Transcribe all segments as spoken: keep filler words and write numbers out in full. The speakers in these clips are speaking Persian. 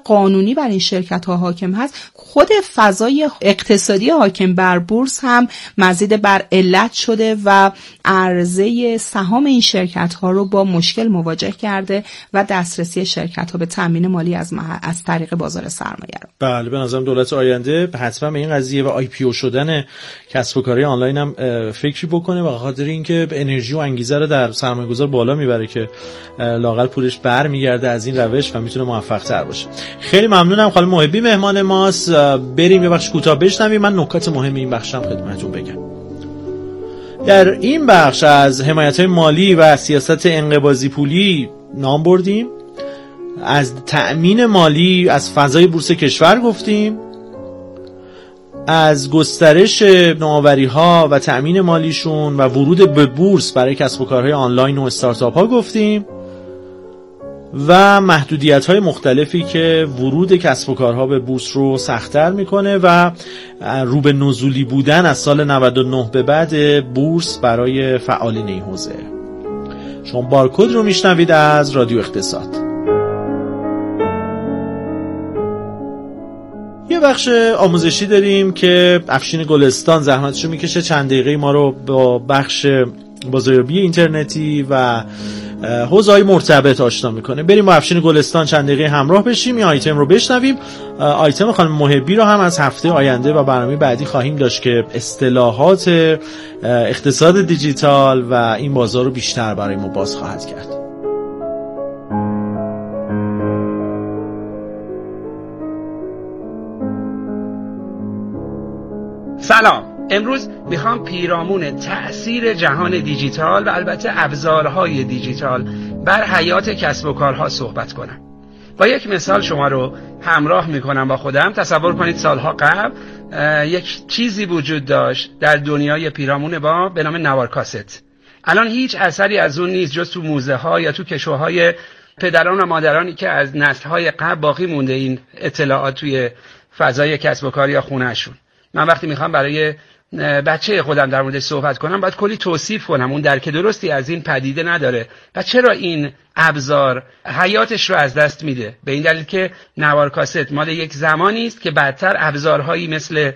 قانونی بر این شرکت‌ها حاکم هست، خود فضای اقتصادی حاکم بر بورس هم مزید بر علت شده و عرضه سهام این شرکت‌ها رو با مشکل مواجه کرده و دسترسی شرکت‌ها به تامین مالی از مح... از طریق بازار سرمایه رو. بله، به نظرم دولت آینده حتما به این قضیه و آی پی او شدن کسب و کارهای آنلاین هم فکری بکنه، به خاطر اینکه انرژی و انگیزه رو در سرمایه‌گذار بالا میبره که لااقل پولش برمیگرده از این روش و میتونه موفق‌تر باشه. خیلی ممنونم خانم محبی مهمان ماست. بریم یه بخش کوتاه بشنویم، من نکات مهم این بخشم خدمتتون بگم. در این بخش از حمایت‌های مالی و سیاست انقباضی پولی نام بردیم، از تأمین مالی از فضای بورس کشور گفتیم، از گسترش نوآوری‌ها و تأمین مالیشون و ورود به بورس برای کسب و کارهای آنلاین و استارتاپ‌ها گفتیم و محدودیت‌های مختلفی که ورود کسب و کارها به بورس رو سخت‌تر می‌کنه و رو به نزولی بودن از سال نود و نه به بعد بورس برای فعالین این حوزه. شما بارکد رو میشنوید از رادیو اقتصاد. یه بخش آموزشی داریم که افشین گلستان زحمتشو میکشه چند دقیقه ما رو با بخش بازاریابی اینترنتی و حوزه‌های مرتبط آشنا میکنه. بریم با افشین گلستان چند دقیقه همراه بشیم، این آیتم رو بشنویم. آیتم خانم محبی رو هم از هفته آینده و برنامه بعدی خواهیم داشت که اصطلاحات اقتصاد دیجیتال و این بازار رو بیشتر برای ما باز خواهد کرد. سلام، امروز میخوام پیرامون تأثیر جهان دیجیتال و البته ابزارهای دیجیتال بر حیات کسب و کارها صحبت کنم. با یک مثال شما رو همراه میکنم با خودم. تصور کنید سالها قبل یک چیزی وجود داشت در دنیای پیرامون ما به نام نوار کاست. الان هیچ اثری از اون نیست جز تو موزه ها یا تو کشوهای پدران و مادرانی که از نسل‌های قبل باقی مونده این اطلاعات توی فضای کسب و کار یا خونه‌شون. من وقتی میخوام برای بچه خودم در موردش صحبت کنم باید کلی توصیف کنم، اون درک درستی از این پدیده نداره و چرا این ابزار حیاتش رو از دست میده. به این دلیل که نوار کاست مال یک زمانی است که بعدتر ابزارهایی مثل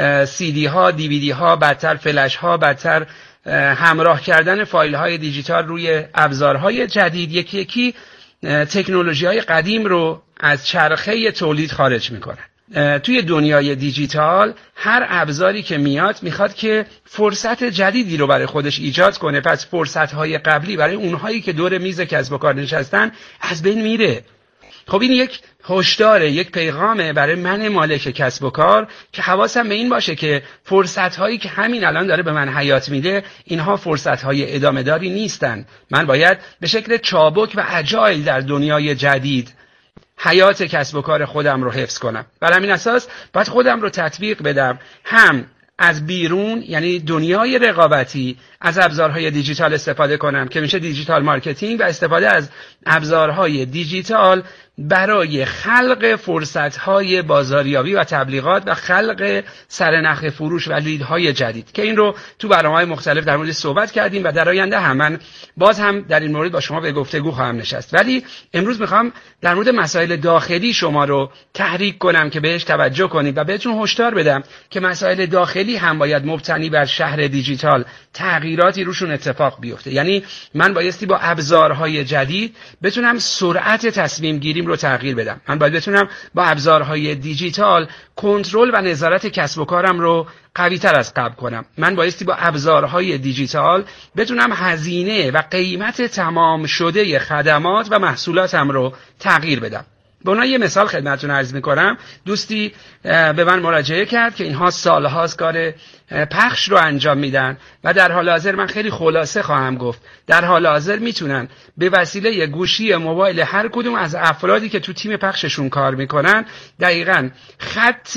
سی دی ها، دی وی دی ها، بعدتر فلش ها، بعدتر همراه کردن فایل های دیجیتال روی ابزارهای جدید یکی یکی تکنولوژی های قدیم رو از چرخه تولید خارج میکنن. توی دنیای دیجیتال هر ابزاری که میاد میخواد که فرصت جدیدی رو برای خودش ایجاد کنه، پس فرصت‌های قبلی برای اونهایی که دور میز کسب و کار نشستن از بین میره. خب این یک هشداره، یک پیغامه برای من مالک کسب و کار که حواسم به این باشه که فرصت‌هایی که همین الان داره به من حیات میده اینها فرصت‌های ادامه داری نیستن. من باید به شکل چابک و اجایل در دنیای جدید حیات کسب و کار خودم رو حفظ کنم. بر همین اساس باید خودم رو تطبیق بدم، هم از بیرون یعنی دنیای رقابتی از ابزارهای دیجیتال استفاده کنم که میشه دیجیتال مارکتینگ و استفاده از ابزارهای دیجیتال برای خلق فرصت‌های بازاریابی و تبلیغات و خلق سرنخ فروش و لیدهای جدید که این رو تو برنامه‌های مختلف در موردش صحبت کردیم و در آینده هم من باز هم در این مورد با شما به گفتگو خواهم نشست. ولی امروز میخوام در مورد مسائل داخلی شما رو تحریک کنم که بهش توجه کنید و بهتون هشدار بدم که مسائل داخلی هم باید مبتنی بر شهر دیجیتال تغییراتی روشون اتفاق بیفته. یعنی من بایستی با ابزارهای جدید بتونم سرعت تصمیم گیریم رو تغییر بدم. من باید بتونم با ابزارهای دیجیتال کنترل و نظارت کسب و کارم رو قوی تر از قبل کنم. من بایستی با ابزارهای دیجیتال بتونم هزینه و قیمت تمام شده خدمات و محصولاتم رو تغییر بدم. به عنوان یه مثال خدمتتون عرض می‌کنم. دوستی به من مراجعه کرد که اینها سال‌هاست کار پخش رو انجام میدن و در حال حاضر من خیلی خلاصه خواهم گفت در حال حاضر میتونن به وسیله گوشی موبایل هر کدوم از افرادی که تو تیم پخششون کار میکنن دقیقاً خط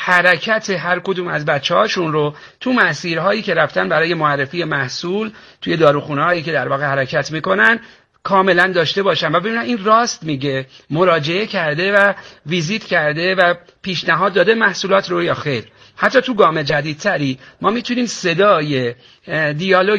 حرکت هر کدوم از بچه‌هاشون رو تو مسیرهایی که رفتن برای معرفی محصول توی داروخونه‌هایی که در واقع حرکت میکنن کاملا داشته باشم و ببینن این راست میگه، مراجعه کرده و ویزیت کرده و پیشنهاد داده محصولات رو یا خیر. حتی تو گام جدیدتری ما میتونیم صدای دیالوگ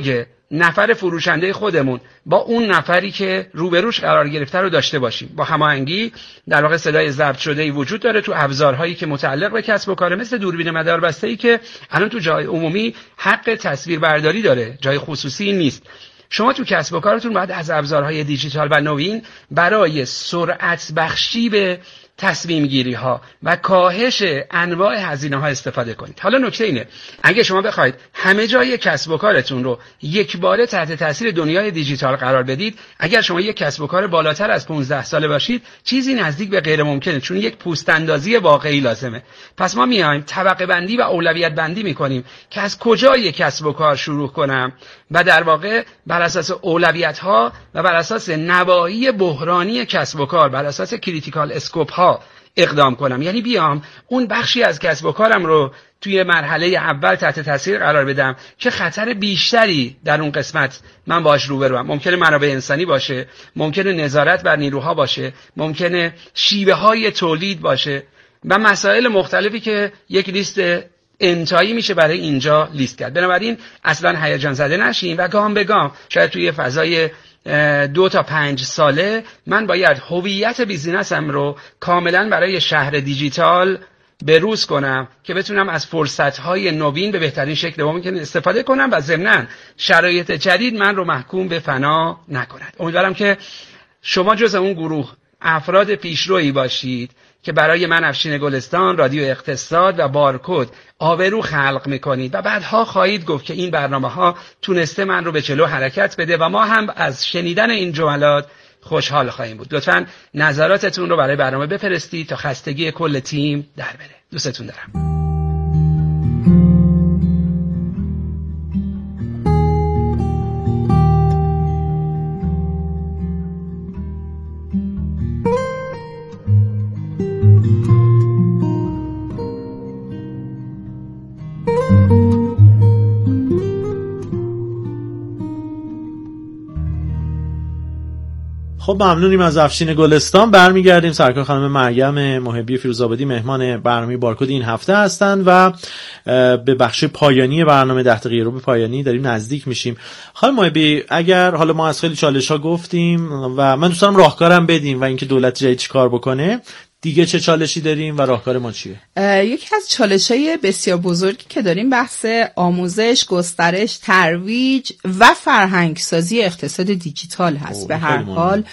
نفر فروشنده خودمون با اون نفری که روبروش قرار گرفته رو داشته باشیم. با هماهنگی در واقع صدای ضبط شده‌ای وجود داره تو ابزارهایی که متعلق به کسب و کار، مثل دوربین مداربسته‌ای که الان تو جای عمومی حق تصویربرداری داره، جای خصوصی نیست. شما تو کسب و کارتون باید از ابزارهای دیجیتال و نوین برای سرعت بخشی به تصمیم گیری ها و کاهش انواع هزینه ها استفاده کنید. حالا نکته اینه، اگه شما بخواید همه جای کسب و کارتون رو یک باره تحت تاثیر دنیای دیجیتال قرار بدید، اگر شما یک کسب و کار بالاتر از پانزده ساله باشید، چیزی نزدیک به غیر ممکنه، چون یک پوست اندازی واقعی لازمه. پس ما میایم طبقه بندی و اولویت بندی میکنیم که از کجا یک کسب و کار شروع کنم و در واقع بر اساس اولویت ها و بر اساس نواحی بحرانی کسب و کار، بر اساس کریتیکال اسکوپ ها اقدام کنم. یعنی بیام اون بخشی از کسب و کارم رو توی مرحله اول تحت تاثیر قرار بدم که خطر بیشتری در اون قسمت من باهاش روبروم. ممکنه منابع انسانی باشه، ممکنه نظارت بر نیروها باشه، ممکنه شیوه های تولید باشه و مسائل مختلفی که یک لیست انتهایی میشه برای اینجا لیست کرد. بنابراین اصلا هیجان زده نشین و گام به گام، شاید توی فضای دو تا پنج ساله من باید هویت بیزینسم رو کاملا برای شهر دیجیتال بروز کنم که بتونم از فرصت‌های نوین به بهترین شکل ممکن استفاده کنم و ضمناً شرایط جدید من رو محکوم به فنا نکند. امیدوارم که شما جز اون گروه افراد پیشرویی باشید که برای من افشین گلستان، رادیو اقتصاد و بارکد آبرو خلق میکنید و بعدها خواهید گفت که این برنامه‌ها تونسته من رو به جلو حرکت بده و ما هم از شنیدن این جملات خوشحال خواهیم بود. لطفاً نظراتتون رو برای برنامه بفرستید تا خستگی کل تیم در بره. دوستتون دارم. خب ممنونیم از افشین گلستان. برمیگردیم. سرکار خانم مریم محبی فیروزآبادی مهمان برنامه بارکد این هفته هستند و به بخش پایانی برنامه ده دقیقه رو به پایانی داریم نزدیک میشیم. خانم محبی، اگر حالا ما از خیلی چالش‌ها گفتیم و من دوست دارم راهکارم بدیم و اینکه دولت جدید چیکار بکنه، دیگه چه چالشی داریم و راهکار ما چیه؟ یکی از چالش‌های بسیار بزرگی که داریم بحث آموزش، گسترش، ترویج و فرهنگسازی اقتصاد دیجیتال هست. به هر حال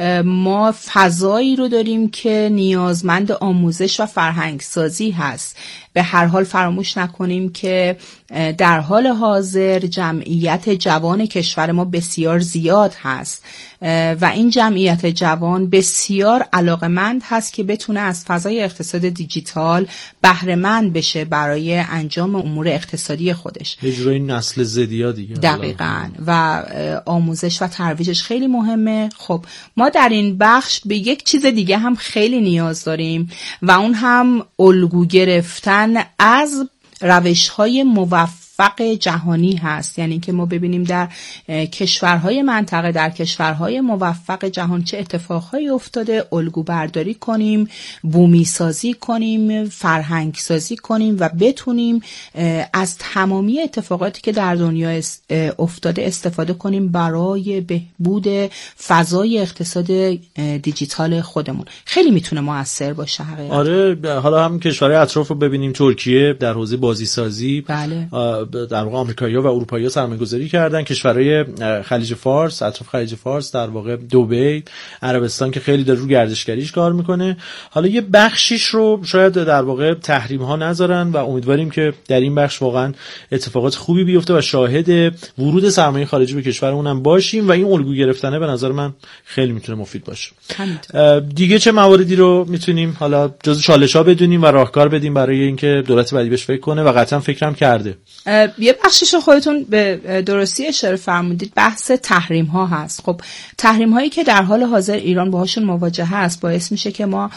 ما فضایی رو داریم که نیازمند آموزش و فرهنگسازی هست. به هر حال فراموش نکنیم که در حال حاضر جمعیت جوان کشور ما بسیار زیاد هست و این جمعیت جوان بسیار علاقمند هست که بتونه از فضای اقتصاد دیجیتال بهره مند بشه برای انجام امور اقتصادی خودش. اجرای نسل زدیا دیگه. دقیقاً. و آموزش و ترویجش خیلی مهمه. خب ما در این بخش به یک چیز دیگه هم خیلی نیاز داریم و اون هم الگو گرفتن از روش‌های موفق جهانی هست. یعنی که ما ببینیم در کشورهای منطقه، در کشورهای موفق جهان چه اتفاقهایی افتاده، الگو برداری کنیم، بومی سازی کنیم، فرهنگ سازی کنیم و بتونیم از تمامی اتفاقاتی که در دنیا افتاده استفاده کنیم برای بهبود فضای اقتصاد دیجیتال خودمون. خیلی میتونه موثر باشه حقیقتا. آره، حالا هم کشورهای اطراف رو ببینیم، ترکیه در حوزه بازی سازی، بله، در واقع آمریکایی‌ها و اروپایی‌ها سرمایه‌گذاری کردن. کشورهای خلیج فارس، اطراف خلیج فارس، در واقع دبی، عربستان که خیلی داره رو گردشگریش کار میکنه. حالا یه بخشیش رو شاید در واقع تحریم‌ها نذارن و امیدواریم که در این بخش واقعا اتفاقات خوبی بیفته و شاهد ورود سرمایه خارجی به کشورمون هم باشیم و این الگو گرفتنه به نظر من خیلی میتونه مفید باشه. دیگه چه مواردی رو میتونیم حالا جزو چالش‌ها بدونیم و راهکار بدیم برای اینکه دولت بعدی بهش فکر کنه و قطعا فکرم کرده؟ یه بخشش خودتون به درستی اشاره فرمودید، بحث تحریم ها هست. خب تحریم هایی که در حال حاضر ایران باهاشون مواجه هست باعث میشه که ما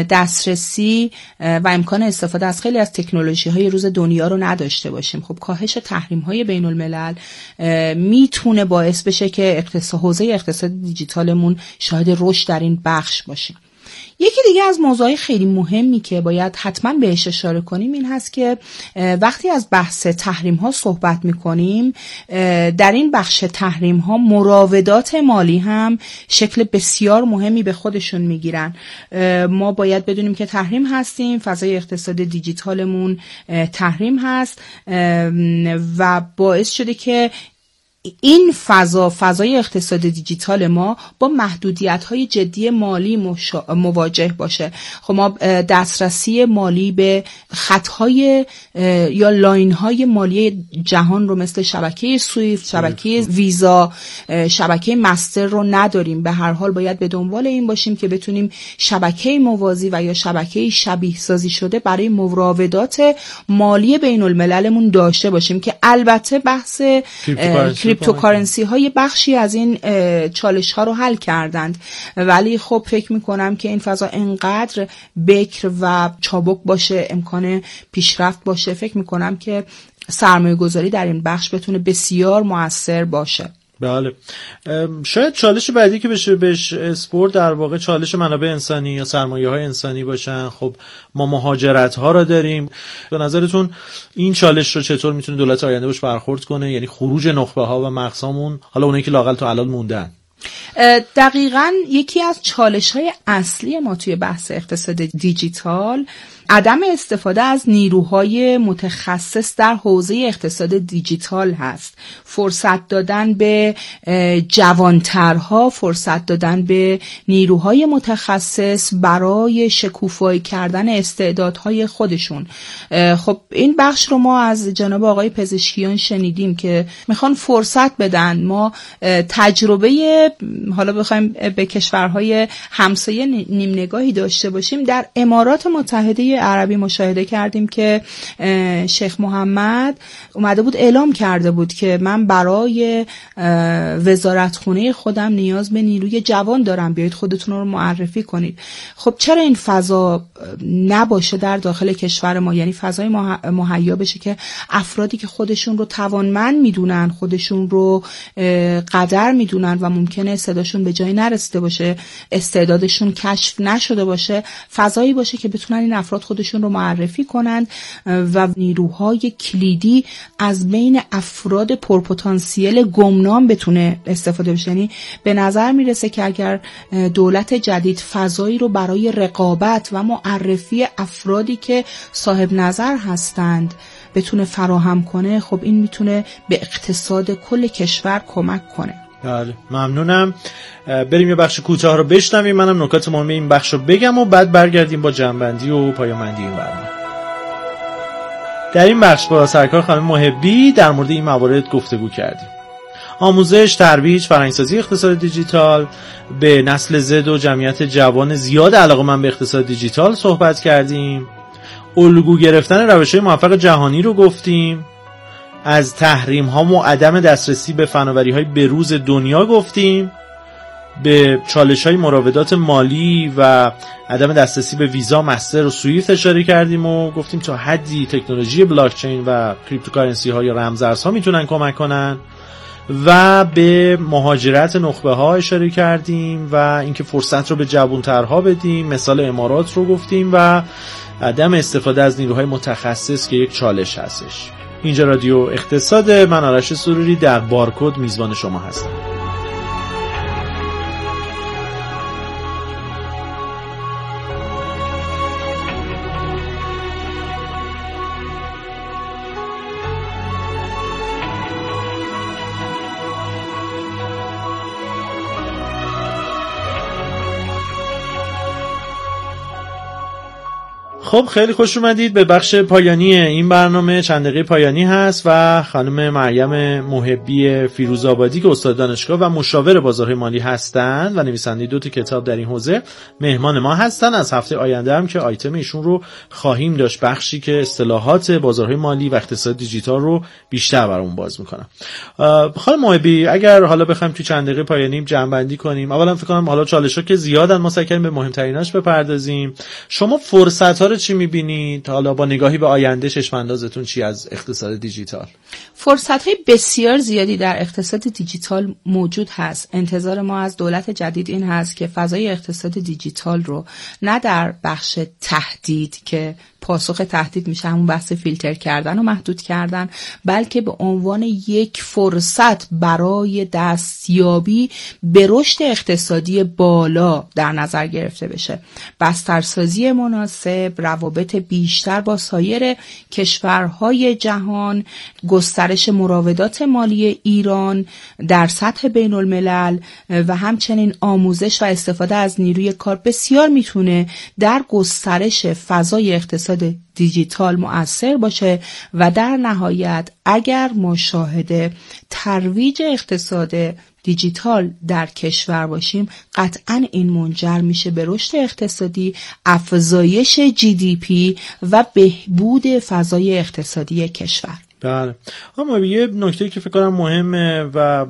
دسترسی و امکان استفاده از خیلی از تکنولوژی های روز دنیا رو نداشته باشیم. خب کاهش تحریم های بین الملل میتونه باعث بشه که اقتصاد حوزه اقتصاد دیجیتالمون شاهد رشد در این بخش باشیم. یکی دیگه از موضوعای خیلی مهمی که باید حتما بهش اشاره کنیم این هست که وقتی از بحث تحریم ها صحبت میکنیم، در این بخش تحریم ها مراودات مالی هم شکل بسیار مهمی به خودشون میگیرن. ما باید بدونیم که تحریم هستیم، فضای اقتصاد دیجیتالمون تحریم هست و باعث شده که این فضا فضای اقتصاد دیجیتال ما با محدودیت‌های جدی مالی مشا... مواجه باشه. خب ما دسترسی مالی به خطهای یا لاین‌های مالی جهان رو مثل شبکه سویفت، شبکه ویزا، شبکه مستر رو نداریم. به هر حال باید به دنبال این باشیم که بتونیم شبکه موازی و یا شبکه شبیه سازی شده برای مراودات مالی بین المللمون داشته باشیم که البته بحث کریپتوکارنسی های بخشی از این چالش ها رو حل کردند، ولی خب فکر میکنم که این فضا انقدر بکر و چابک باشه، امکان پیشرفت باشه، فکر میکنم که سرمایه گذاری در این بخش بتونه بسیار مؤثر باشه. بله، شاید چالش بعدی که بشه بهش اسپورت در واقع چالش منابع انسانی یا سرمایه های انسانی باشن. خب ما مهاجرت ها را داریم. به نظرتون این چالش رو چطور میتونه دولت آینده باش برخورد کنه؟ یعنی خروج نخبه ها و مغزامون، حالا اونایی که لااقل تا الان موندن. دقیقاً یکی از چالش های اصلی ما توی بحث اقتصاد دیجیتال عدم استفاده از نیروهای متخصص در حوزه اقتصاد دیجیتال هست. فرصت دادن به جوانترها، فرصت دادن به نیروهای متخصص برای شکوفایی کردن استعدادهای خودشون. خب این بخش رو ما از جناب آقای پزشکیان شنیدیم که میخوان فرصت بدن. ما تجربه حالا بخوایم به کشورهای همسایه نیم نگاهی داشته باشیم، در امارات متحده عربی مشاهده کردیم که شیخ محمد اومده بود اعلام کرده بود که من برای وزارتخونه خودم نیاز به نیروی جوان دارم، بیایید خودتون رو معرفی کنید. خب چرا این فضا نباشه در داخل کشور ما؟ یعنی فضای مهیا بشه که افرادی که خودشون رو توانمند میدونن، خودشون رو قدر میدونن و ممکنه صداشون به جایی نرسیده باشه، استعدادشون کشف نشده باشه، فضایی باشه که بتونن این افراد خودشون رو معرفی کنند و نیروهای کلیدی از بین افراد پرپتانسیل گمنام بتونه استفاده بشه. یعنی به نظر میرسه که اگر دولت جدید فضایی رو برای رقابت و معرفی افرادی که صاحب نظر هستند بتونه فراهم کنه، خب این میتونه به اقتصاد کل کشور کمک کنه. بله، ممنونم. بریم یه بخش کوتاه رو بشنویم، منم نکات مهم این بخش رو بگم و بعد برگردیم با جنبندی و پایامندی این برنامه. در این بخش با سرکار خانم محبی در مورد این موارد گفتگو کردیم. آموزش، ترویج، فرهنگسازی اقتصاد دیجیتال، به نسل زد و جمعیت جوان زیاد علاقه‌مند به اقتصاد دیجیتال صحبت کردیم. الگو گرفتن روش‌های موفق جهانی رو گفتیم. از تحریم ها و عدم دسترسی به فناوری های بروز دنیا گفتیم. به چالش های مراودات مالی و عدم دسترسی به ویزا، مستر و سویفت اشاره کردیم و گفتیم تا حدی تکنولوژی بلاکچین و کریپتوکارنسی ها یا رمزارزها میتونن کمک کنن. و به مهاجرت نخبه ها اشاره کردیم و اینکه فرصت رو به جوانترها بدیم، مثال امارات رو گفتیم و عدم استفاده از نیروهای متخصص که یک چالش هستش. اینجا رادیو اقتصاد، من آرش سروری در بارکد میزبان شما هستم. خب خیلی خوش اومدید به بخش پایانی این برنامه. چند دقیقه پایانی هست و خانم مریم محبی فیروزآبادی که استاد دانشگاه و مشاور بازارهای مالی هستند و نویسنده دو تا کتاب در این حوزه مهمان ما هستند. از هفته آینده هم که آیتم ایشون رو خواهیم داشت، بخشی که اصطلاحات بازارهای مالی و اقتصاد دیجیتال رو بیشتر برامون باز میکنن. خانم محبی، اگر حالا بخوایم تو چند دقیقه پایانی جمع‌بندی کنیم، اولا فکر کنم حالا چالش‌ها که زیادن، ما سعی کنیم به مهمتریناش بپردازیم. شما فرصت‌ها رو چی می‌بینید؟ حالا با نگاهی به آینده چشم‌اندازتون چی از اقتصاد دیجیتال؟ فرصت‌های بسیار زیادی در اقتصاد دیجیتال موجود هست. انتظار ما از دولت جدید این هست که فضای اقتصاد دیجیتال رو نه در بخش تهدید که پاسخ تهدید میشه همون بحث فیلتر کردن و محدود کردن، بلکه به عنوان یک فرصت برای دستیابی به رشد اقتصادی بالا در نظر گرفته بشه. بسترسازی مناسب، روابط بیشتر با سایر کشورهای جهان، گسترش مراودات مالی ایران در سطح بین الملل و همچنین آموزش و استفاده از نیروی کار بسیار میتونه در گسترش فضای اقتصاد دیجیتال مؤثر باشه و در نهایت اگر ما شاهد ترویج اقتصاد دیجیتال در کشور باشیم، قطعاً این منجر میشه به رشد اقتصادی، افزایش جی دی پی و بهبود فضای اقتصادی کشور. بله. اما یه نکته که فکر کنم مهمه و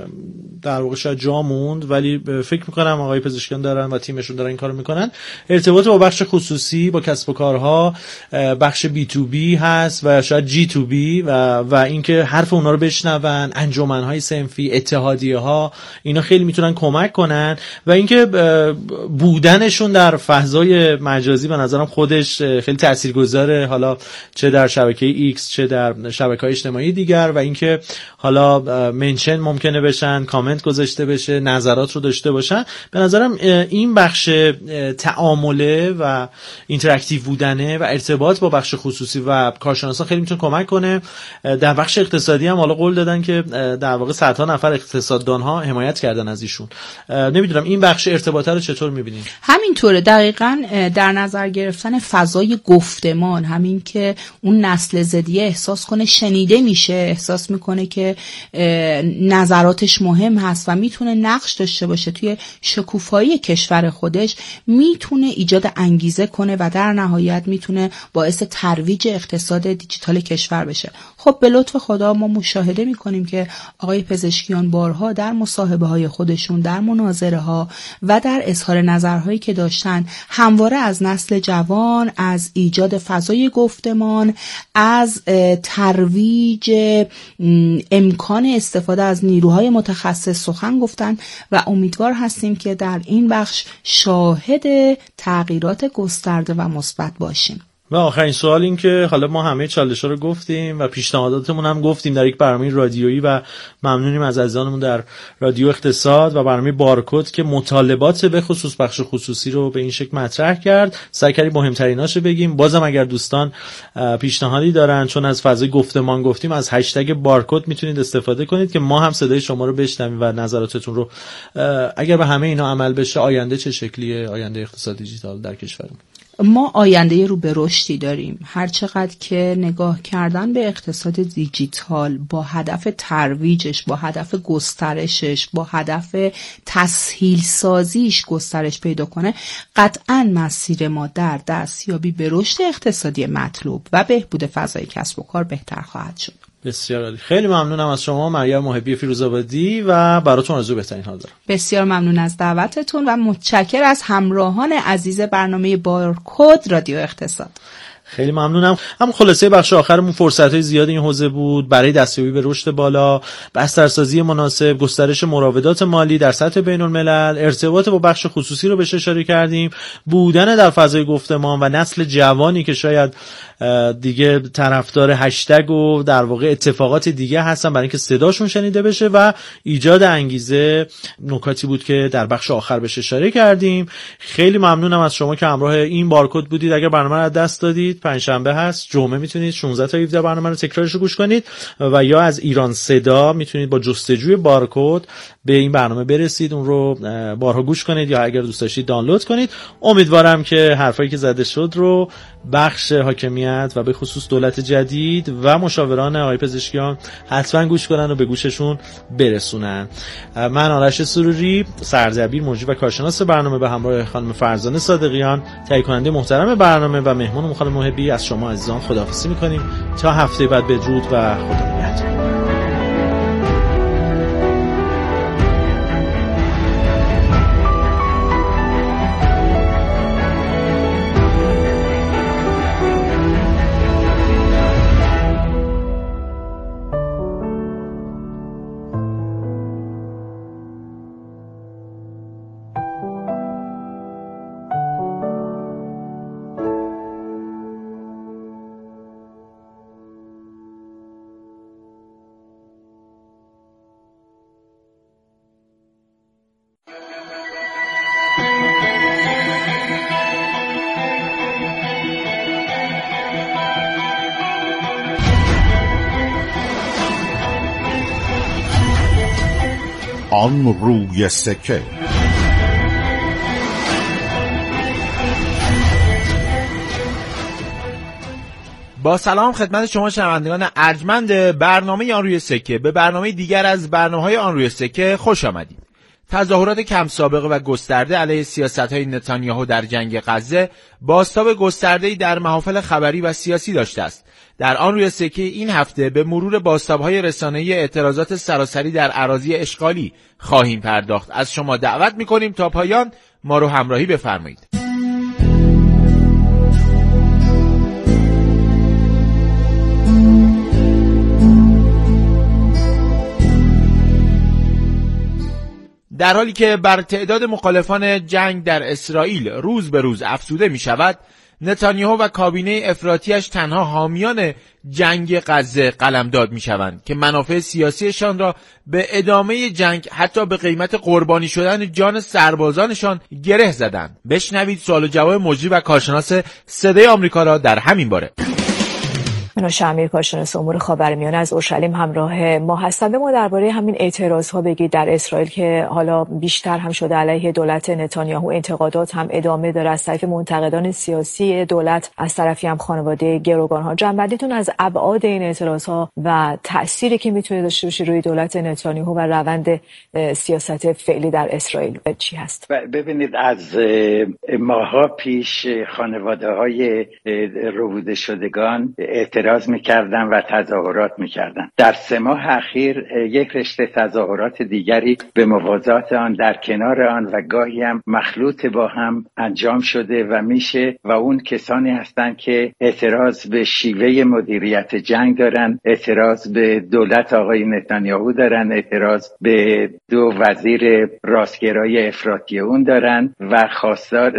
در واقع شاید جا موند ولی فکر میکنم آقای پزشکیان دارن و تیمشون دارن این کارو میکنن، ارتباط با بخش خصوصی، با کسب و کارها، بخش بی تو بی هست و شاید جی تو بی و و اینکه حرف اونا رو بشنون، انجمن‌های صنفی، اتحادیه‌ها، اینا خیلی میتونن کمک کنن و اینکه بودنشون در فضای مجازی به نظرم خودش خیلی تاثیرگذاره، حالا چه در شبکه ایکس چه در شبکه‌های اجتماعی دیگر، و اینکه حالا منشن ممکنه بشن، کامنت گذاشته بشه، نظرات رو داشته باشن. به نظرم این بخش تعامله و اینتراکتیو بودنه و ارتباط با بخش خصوصی و کارشناسان خیلی میتونه کمک کنه. در بخش اقتصادی هم حالا قول دادن که در واقع صدها نفر اقتصاددان‌ها حمایت کردن از ایشون. نمیدونم این بخش ارتباط رو چطور می‌بینید؟ همینطوره، دقیقاً در نظر گرفتن فضای گفتمان، همین که اون نسل زدیه احساس کنه شنیده میشه، احساس میکنه که نظراتش مهم هست و میتونه نقش داشته باشه توی شکوفایی کشور خودش، میتونه ایجاد انگیزه کنه و در نهایت میتونه باعث ترویج اقتصاد دیجیتال کشور بشه. خب به لطف خدا ما مشاهده میکنیم که آقای پزشکیان بارها در مصاحبه های خودشون، در مناظره ها و در اظهار نظرهایی که داشتن، همواره از نسل جوان، از ایجاد فضای گفتمان، از ترویج امکان استفاده از نیروهای متخصص سخن گفتن و امیدوار هستیم که در این بخش شاهد تغییرات گسترده و مثبت باشیم. و آخرین سوال این که حالا ما همه چالش‌ها رو گفتیم و پیشنهاداتمون هم گفتیم در یک برنامه رادیویی و ممنونیم از عزیزانمون در رادیو اقتصاد و برنامه بارکد که مطالبات به خصوص بخش خصوصی رو به این شکل مطرح کرد. سعی کردیم مهمتریناشو بگیم. بازم اگر دوستان پیشنهادی دارن، چون از فضای گفتمان گفتیم، از هشتگ بارکد میتونید استفاده کنید که ما هم صدای شما رو بشنویم و نظراتتون رو. اگر به همه اینا عمل بشه آینده چه شکلیه؟ آینده اقتصاد دیجیتال در کشورمون؟ ما آینده رو به رشدی داریم. هر چقدر که نگاه کردن به اقتصاد دیجیتال با هدف ترویجش، با هدف گسترشش، با هدف تسهیل سازیش گسترش پیدا کنه، قطعاً مسیر ما در دستیابی به رشد اقتصادی مطلوب و بهبود فضای کسب و کار بهتر خواهد شد. بسیار عالی. خیلی ممنونم از شما مریم محبی فیروزآبادی و براتون آرزوی بهترین حال دارم. بسیار ممنون از دعوتتون و متشکر از همراهان عزیز برنامه بارکد رادیو اقتصاد. خیلی ممنونم. هم خلاصه بخش آخرمون فرصت‌های زیاد این حوزه بود برای دستیابی به رشد بالا، بسترسازی مناسب، گسترش مراودات مالی در سطح بین‌الملل، ارتباط با بخش خصوصی رو بهش اشاره کردیم، بودن در فضای گفتمان و نسل جوانی که شاید دیگه طرفدار هشتگ و در واقع اتفاقات دیگه هستن برای اینکه صداشون شنیده بشه و ایجاد انگیزه، نکاتی بود که در بخش آخر بهش اشاره کردیم. خیلی ممنونم از شما که همراه این بارکد بودید. اگر برنامه رو از دست دادید، پنجشنبه هست، جمعه میتونید شانزده تا هفده برنامه رو تکرارش رو گوش کنید و یا از ایران صدا میتونید با جستجوی بارکد به این برنامه برسید، اون رو بارها گوش کنید یا اگر دوست داشتید دانلود کنید. امیدوارم که حرفایی که زده شد رو بخش حاکمیت و به خصوص دولت جدید و مشاوران آقای پزشکیان حتما گوش کنن و به گوششون برسونن. من آرش سروری، سردبیر، مجری و کارشناس برنامه، به همراه خانم فرزانه صادقیان، تهیه کننده محترم برنامه و مهمون خانم محبی، از شما عزیزان خداحافظی می‌کنیم تا هفته بعد. بدرود و خدا نگهدار. آن روی سکه. با سلام خدمت شما شنوندگان ارجمند برنامه آن روی سکه. به برنامه دیگر از برنامه‌های آن روی سکه خوش آمدید. تظاهرات کم سابقه و گسترده علیه سیاست‌های نتانیاهو در جنگ غزه بازتاب گسترده‌ای در محافل خبری و سیاسی داشته است. در آن روی سکه این هفته به مرور بازتاب‌های رسانه‌ای اعتراضات سراسری در اراضی اشغالی خواهیم پرداخت. از شما دعوت می‌کنیم تا پایان ما رو همراهی بفرمایید. در حالی که بر تعداد مخالفان جنگ در اسرائیل روز به روز افزوده می شود، نتانیاهو و کابینه افراطیش تنها حامیان جنگ غزه قلمداد می شوند که منافع سیاسیشان را به ادامه جنگ حتی به قیمت قربانی شدن جان سربازانشان گره زدند. بشنوید سوال و جواب مجری و کارشناس صدای آمریکا را در همین باره. من شمیر کارشناس امور خاورمیانه از اورشلیم همراه ما هستم. به ما درباره همین اعتراض‌ها بگید در اسرائیل که حالا بیشتر هم شده علیه دولت نتانیاهو، انتقادات هم ادامه داره از طرف منتقدان سیاسی دولت، از طرفی هم خانواده گروگان‌ها. جنبندیتون از ابعاد این اعتراض‌ها و تأثیری که میتونه داشته باشه روی دولت نتانیاهو و روند سیاست فعلی در اسرائیل چی هست؟ ببینید، از ماها پیش خانواده‌های ربوده شدگان اعتراض میکردن و تظاهرات میکردن. در سه ماه اخیر یک رشته تظاهرات دیگری به موازات آن در کنار آن و گاهی هم مخلوط با هم انجام شده و میشه و اون کسانی هستند که اعتراض به شیوه مدیریت جنگ دارن، اعتراض به دولت آقای نتانیاهو دارن، اعتراض به دو وزیر راستگرای افراطی اون دارن و خواستار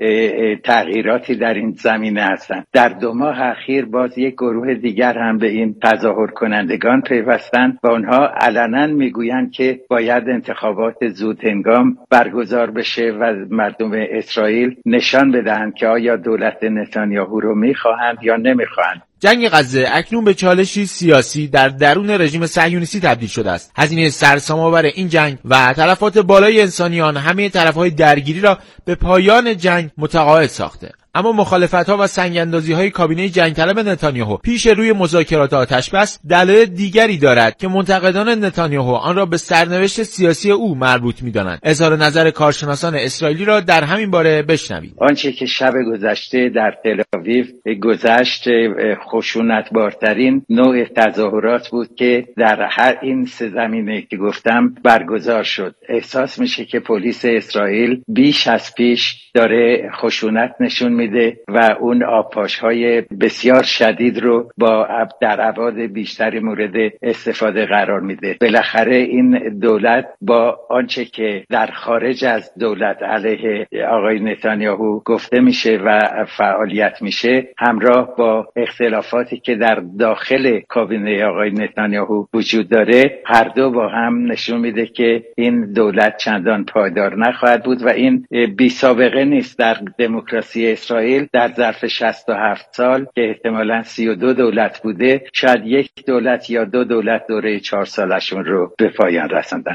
تغییراتی در این زمینه هستن. در دو ماه اخیر باز یک گروه دیگر هم به این تظاهر کنندگان پیوستند و اونها علنا میگویند که باید انتخابات زود هنگام برگزار بشه و مردم اسرائیل نشان بدهند که آیا دولت نتانیاهو رو میخواهند یا نمیخواهند. جنگ غزه اکنون به چالشی سیاسی در درون رژیم صهیونیستی تبدیل شده است. هزینه سرسام‌آور این جنگ و تلفات بالای انسانیان همه طرف‌های درگیری را به پایان جنگ متقاعد ساخته. اما مخالفت‌ها و سنگ‌اندازی‌های کابینه جنگ طلب نتانیاهو پیش روی مذاکرات آتش‌بس دلایل دیگری دارد که منتقدان نتانیاهو آن را به سرنوشت سیاسی او مربوط می‌دانند. اظهار نظر کارشناسان اسرائیلی را در همین باره بشنوید. آنچه که شب گذشته در تل آویو گذشت خشونت‌بارترین نوع تظاهرات بود که در هر این سه زمینه که گفتم برگزار شد. احساس میشه که پلیس اسرائیل بیش از پیش داره خشونت نشون میده و اون آبپاش‌های بسیار شدید رو با در ابعاد بیشتری مورد استفاده قرار میده. بالاخره این دولت با آنچه که در خارج از دولت علیه آقای نتانیاهو گفته میشه و فعالیت میشه همراه با اختلافاتی که در داخل کابینه آقای نتانیاهو وجود داره، هر دو با هم نشون میده که این دولت چندان پایدار نخواهد بود و این بی سابقه نیست در دموکراسی اسرائیل. در ظرف شصت و هفت سال که احتمالاً سی و دو دولت بوده، شاید یک دولت یا دو دولت دوره چهار سالشون رو به پایان رساندن.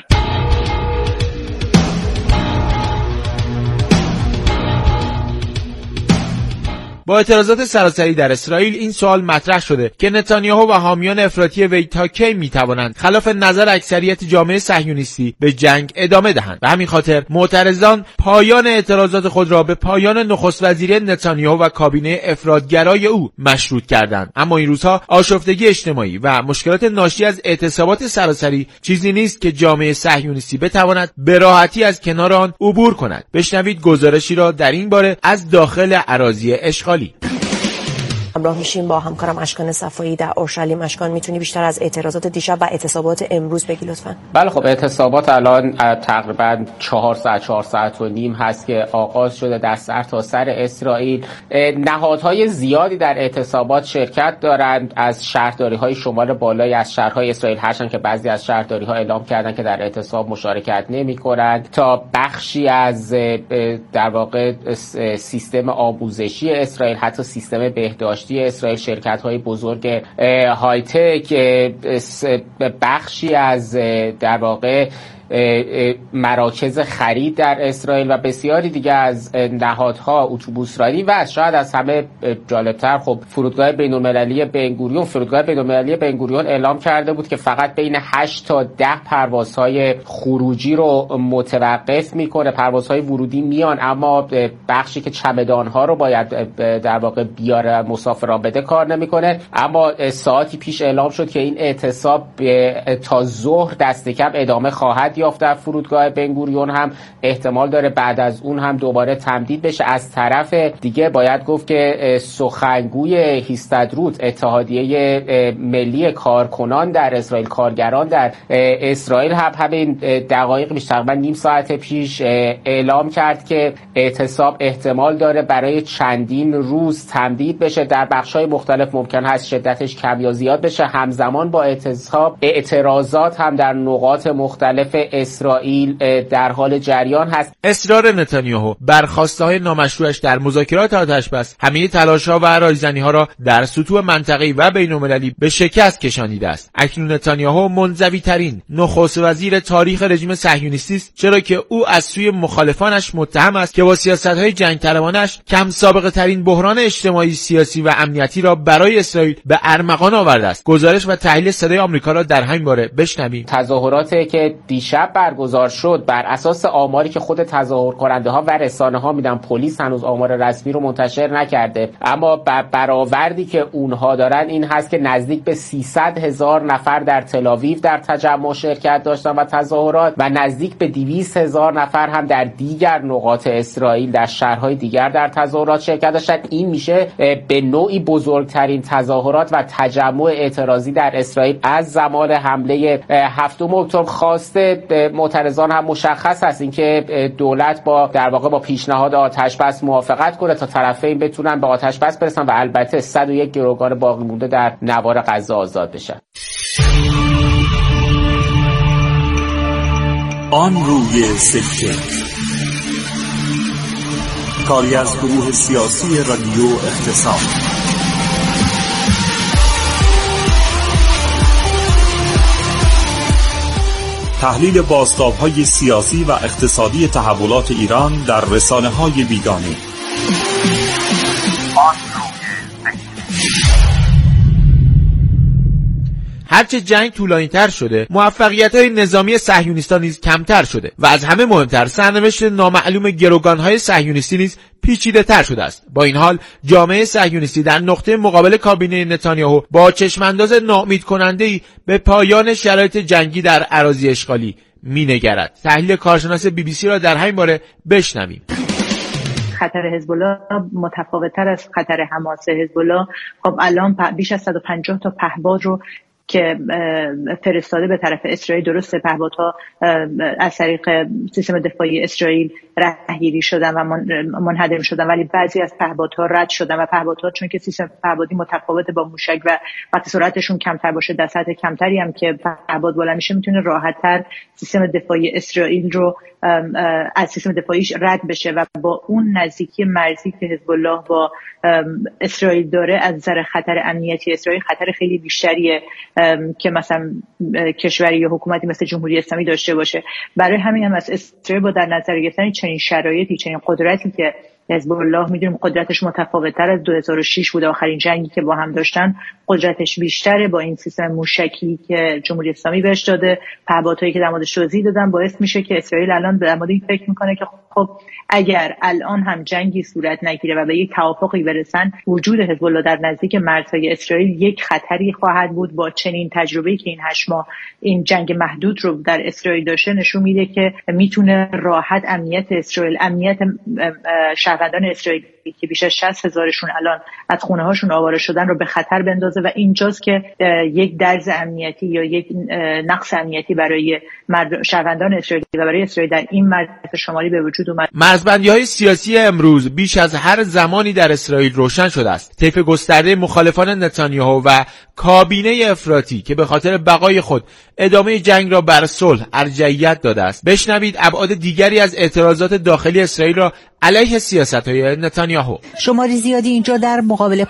با اعتراضات سراسری در اسرائیل این سوال مطرح شده که نتانیاهو و حامیان افراطی وی تا کی میتوانند خلاف نظر اکثریت جامعه صهیونیستی به جنگ ادامه دهند. به همین خاطر معترضان پایان اعتراضات خود را به پایان نخست وزیری نتانیاهو و کابینه افراطگرای او مشروط کردند. اما این روزها آشفتگی اجتماعی و مشکلات ناشی از اعتصابات سراسری چیزی نیست که جامعه صهیونیستی بتواند به راحتی از کنار آن عبور کند. بشنوید گزارشی را در این باره از داخل اراضی اشغالی. همراه میشیم با همکارم اشکان صفایی در اورشلیم. اشکان، میتونی بیشتر از اعتراضات دیشب و اعتصابات امروز بگی لطفاً؟ بله، خب اعتصابات الان تقریبا چهار ساعت چهار ساعت و نیم هست که آغاز شده در سرتاسر اسرائیل. نهادهای زیادی در اعتصابات شرکت دارند، از شهرداری‌های شمال بالای از شهرهای اسرائیل، هرچند که بعضی از شهرداری‌ها اعلام کردند که در اعتصاب مشارکت نمی‌کنند، تا بخشی از در واقع سیستم آموزشی اسرائیل، حتی سیستم بهداشتی اسرائیل، شرکت‌های بزرگ های تک، بخشی از در واقع مراکز خرید در اسرائیل و بسیاری دیگه از نهادها، اتوبوسرانی و شاید از همه جالبتر خب فرودگاه بین‌المللی بن‌گوریون. فرودگاه بین‌المللی بن‌گوریون اعلام کرده بود که فقط بین هشت تا ده پروازهای خروجی رو متوقف میکنه. پروازهای ورودی میان، اما بخشی که چمدانها رو باید در واقع بیاره مسافران بده کار نمیکنه. اما ساعتی پیش اعلام شد که این اعتصاب تا ظهر دست کم ادامه خواهد یافت در فرودگاه بن‌گوریون. هم احتمال داره بعد از اون هم دوباره تمدید بشه. از طرف دیگه باید گفت که سخنگوی هیستادروت، اتحادیه ملی کارکنان در اسرائیل، کارگران در اسرائیل، هم همین دقایق بیش تقریبا نیم ساعت پیش اعلام کرد که اعتصاب احتمال داره برای چندین روز تمدید بشه. در بخش‌های مختلف ممکن هست شدتش کم یا زیاد بشه. همزمان با اعتصاب اعتراضات هم در نقاط مختلف اسرائیل در حال جریان هست. اصرار نتانیاهو بر خواسته‌های نامشروعش در مذاکرات آتش‌بس همه تلاش‌ها و رایزنی‌ها را در سطوح منطقه‌ای و بین‌المللی به شکست کشانیده است. اکنون نتانیاهو منزوی‌ترین نخست وزیر تاریخ رژیم صهیونیستی است، چرا که او از سوی مخالفانش متهم است که با سیاست‌های جنگ طلبانش کم سابقه ترین بحران اجتماعی، سیاسی و امنیتی را برای اسرائیل به ارمغان آورده است. گزارش و تحلیل صدای آمریکا را در همین باره بشنویم. تظاهراتی که دیشب برگزار شد بر اساس آماری که خود تظاهر کننده ها و رسانه ها میدن، پلیس هنوز آمار رسمی رو منتشر نکرده، اما برآوردی که اونها دارن این هست که نزدیک به سیصد هزار نفر در تل‌آویو در تجمع شرکت داشتن و تظاهرات، و نزدیک به دویست هزار نفر هم در دیگر نقاط اسرائیل در شهرهای دیگر در تظاهرات شرکت داشتن. این میشه به نوعی بزرگترین تظاهرات و تجمع اعتراضی در اسرائیل از زمان حمله هفتم اکتبر. خواسته معترضان هم مشخص است، اینکه دولت با در واقع با پیشنهاد آتش‌بس موافقت کنه تا طرفین بتونن به آتش‌بس برسن و البته صد و یک گروگان باقی مونده در نوار غزه آزاد بشن. آن روی سکه، کاری از گروه سیاسی رادیو اقتصاد. تحلیل بازتاب‌های سیاسی و اقتصادی تحولات ایران در رسانه‌های بیگانه. هرچه جنگ طولانی‌تر شده، موفقیت‌های نظامی صهیونیستان نیز کمتر شده و از همه مهمتر سرنوشت نامعلوم گروگان‌های صهیونیستی نیز پیچیده‌تر شده است. با این حال جامعه صهیونیستی در نقطه مقابل کابینه نتانیاهو با چشمانداز ناامید کننده‌ای به پایان شرایط جنگی در اراضی اشغالی می‌نگرد. تحلیل کارشناس بی بی سی را در همین باره بشنویم. خطر حزب الله متفاوت‌تر از خطر حماس. حزب الله خب الان بیش از صد و پنجاه تا پهپاد رو که فرستاده به طرف اسرائیل، درسته پهپادها از طریق سیستم دفاعی اسرائیل رهگیری شدن و منهدم شدن، ولی بعضی از پهپادها رد شدن و پهپادها چون که سیستم پهپادی متفاوت با موشک و وقتی سرعتشون کمتر باشه، در سطح کمتری هم که پهپاد بلند میشه، میتونه راحت‌تر سیستم دفاعی اسرائیل رو از سیستم دفاعیش رد بشه و با اون نزدیکی مرزی که حزب الله با اسرائیل داره، از نظر خطر امنیتی اسرائیل خطر خیلی بیشتریه که مثلا کشوری یا حکومتی مثل جمهوری اسلامی داشته باشه. برای همین هم از اسرائیل با در نظر گرفتن چنین شرایطی، چنین قدرتی که حزب الله میدونیم قدرتش متفاوت‌تر از دو هزار و شش بوده، آخرین جنگی که با هم داشتن قدرتش بیشتره، با این سیستم موشکی که جمهوری اسلامی بهش داده، پهپادهایی که در موردش توضیح دادن، باعث میشه که اسرائیل الان در مورد این فکر میکنه که خب اگر الان هم جنگی صورت نگیره و به یک توافقی برسن، وجود حزب الله در نزدیک مرزهای اسرائیل یک خطری خواهد بود. با چنین تجربه‌ای که این هشت ماه این جنگ محدود رو در اسرائیل داشته، نشون میده که میتونه راحت امنیت اسرائیل، امنیت شهروندان اسرائیلی که بیش از شصت هزارشون الان از خونه هاشون آواره شدن رو به خطر بندازه و اینجاست که یک درز امنیتی یا یک نقص امنیتی برای شهروندان اسرائیلی و برای اسرائیل در این مرز شمالی به وجود اومد. مرزبندی‌های سیاسی امروز بیش از هر زمانی در اسرائیل روشن شده است. طیف گسترده مخالفان نتانیاهو و کابینه افراطی که به خاطر بقای خود ادامه جنگ را بر صلح ارجحیت داده است. بشنوید ابعاد دیگری از اعتراضات داخلی اسرائیل را علیه سیاست‌های نتانیاهو. شماری زیادی اینجا در مقابل